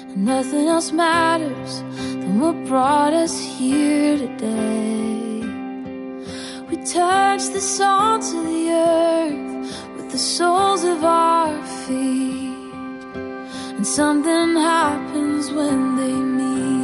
and nothing else matters than what brought us here today. We touch the salt of the earth with the soles of our feet, and something happens when they meet.